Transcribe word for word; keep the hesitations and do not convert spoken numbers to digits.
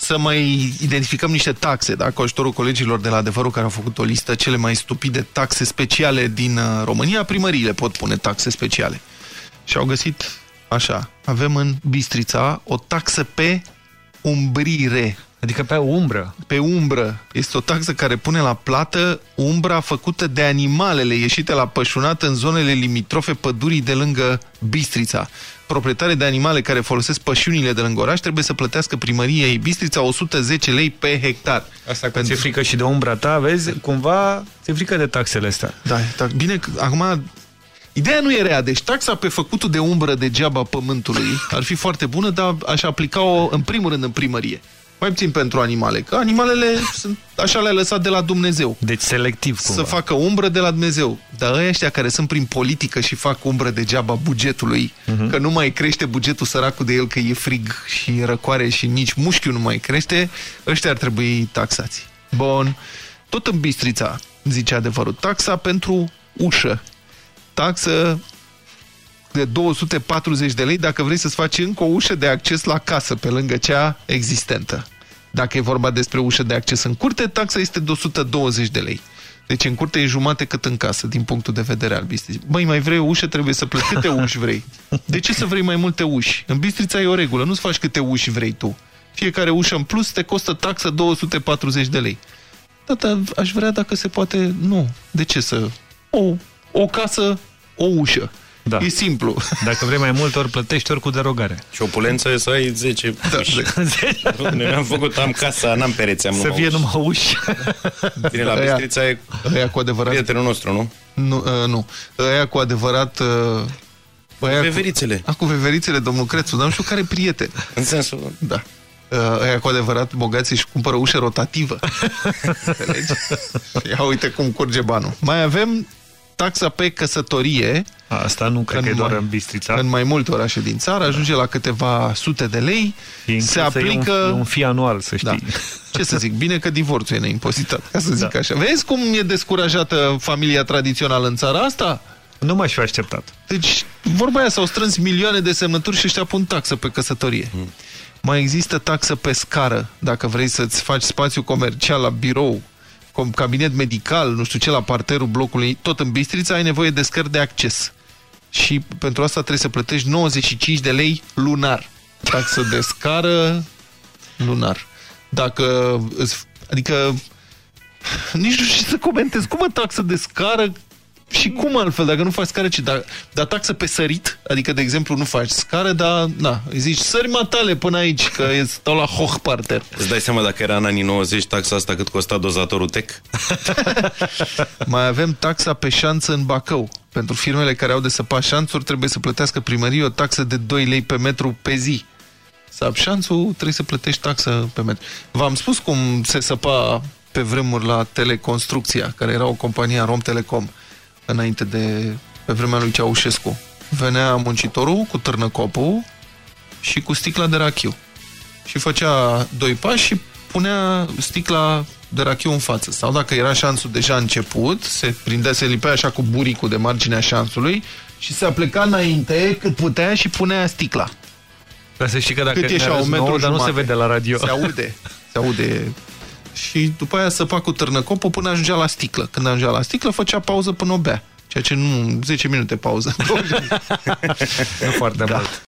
să mai identificăm niște taxe, da? Cu ajutorul colegilor de la Adevărul, care au făcut o listă cele mai stupide taxe speciale din România. Primăriile pot pune taxe speciale. Și au găsit așa, avem în Bistrița o taxă pe umbrire. Adică pe umbră. Pe umbră. Este o taxă care pune la plată umbra făcută de animalele ieșite la pășunat în zonele limitrofe pădurii de lângă Bistrița. Proprietarii de animale care folosesc pășunile de lângă oraș trebuie să plătească primăriei Bistrița o sută zece lei pe hectar. Asta că ți-e frică și de umbra ta, vezi? Cumva ți-e frică de taxele astea. Da, da, bine, acum... Ideea nu e rea, deci taxa pe făcutul de umbră degeaba pământului ar fi foarte bună, dar aș aplica-o în primul rând în primărie. Mai puțin pentru animale, că animalele sunt, așa le-a lăsat de la Dumnezeu. Deci selectiv cumva. Să facă umbră de la Dumnezeu. Dar ăștia care sunt prin politică și fac umbră degeaba bugetului, uh-huh. că nu mai crește bugetul săracul de el, că e frig și răcoare și nici mușchiul nu mai crește, ăștia ar trebui taxați. Bun. Tot în Bistrița, zice Adevărul, taxa pentru ușă. Taxă de două sute patruzeci de lei dacă vrei să-ți faci încă o ușă de acces la casă pe lângă cea existentă. Dacă e vorba despre ușă de acces în curte, taxa este de o sută douăzeci de lei. Deci în curte e jumate cât în casă, din punctul de vedere al Bistriței. Băi, mai vrei o ușă, trebuie să plăti. Câte uși vrei? De ce să vrei mai multe uși? În Bistrița e o regulă, nu-ți faci câte uși vrei tu. Fiecare ușă în plus te costă taxă două sute patruzeci de lei. Da, dar aș vrea dacă se poate... Nu. De ce să... O, o casă, o ușă. Da. E simplu. Dacă vrei mai mult, ori plătești, ori cu derogare. Și opulență să ai zece da, uși. Ne am făcut, am casa, n-am pereți, am să fie numai uși. Bine, la Bistrița e aia cu adevărat... prietenul nostru, nu? Nu, uh, nu. Aia cu adevărat... Uh, veverițele. Cu, a, cu veverițele, domnul Crețu, dar nu știu care prieten. În sensul... Da. Uh, aia cu adevărat bogații și cumpără ușă rotativă. Ia uite cum curge banul. Mai avem taxa pe căsătorie. Asta nu cred că e doar în Bistrița. În mai multe orașe din țară, ajunge la câteva sute de lei. Se aplică... E un, un fi anual, să știi. Da. Ce să zic, bine că divorțul e neimpozitat, ca să zic da. așa. Vezi cum e descurajată familia tradițională în țara asta? Nu m-aș fi așteptat. Deci, vorba aia, s-au strâns milioane de semnături și ăștia pun taxă pe căsătorie. Mm. Mai există taxă pe scară, dacă vrei să-ți faci spațiu comercial la birou, cabinet medical, nu știu ce, la parterul blocului, tot în Bistrița ai nevoie de scări de acces. Și pentru asta trebuie să plătești nouăzeci și cinci de lei lunar. Taxă de scară lunar. Dacă, adică, nici nu știu să comentez, cum o taxă de scară și cum altfel, dacă nu faci scară, ci dar, dar taxă pe sărit, adică, de exemplu, nu faci scară, dar, na, îi zici, sări matale până aici, că stau la hoch parter. Îți dai seama dacă era în anii nouăzeci taxa asta cât costa dozatorul T E C? Mai avem taxa pe șanță în Bacău. Pentru firmele care au de săpat șanțuri trebuie să plătească primărie o taxă de doi lei pe metru pe zi. Sap șanțul, trebuie să plătești taxă pe metru. V-am spus cum se săpa pe vremuri la Teleconstrucția, care era o companie a Romtelecom, înainte de, pe vremea lui Ceaușescu. Venea muncitorul cu târnăcopul și cu sticla de rachiu. Și făcea doi pași și punea sticla de rachiu în față. Sau dacă era șanțul deja început, se prindea, se lipea așa cu buricul de marginea șanțului și se apleca înainte cât putea și punea sticla. Dar să știi că dacă ne arăți nouă, dar nu se vede la radio. Se aude. Se aude. Și după aia săpa cu târnăcopul până ajungea la sticlă. Când ajungea la sticlă, făcea pauză până o bea. Ceea ce nu... zece minute pauză. Nu foarte da. mult.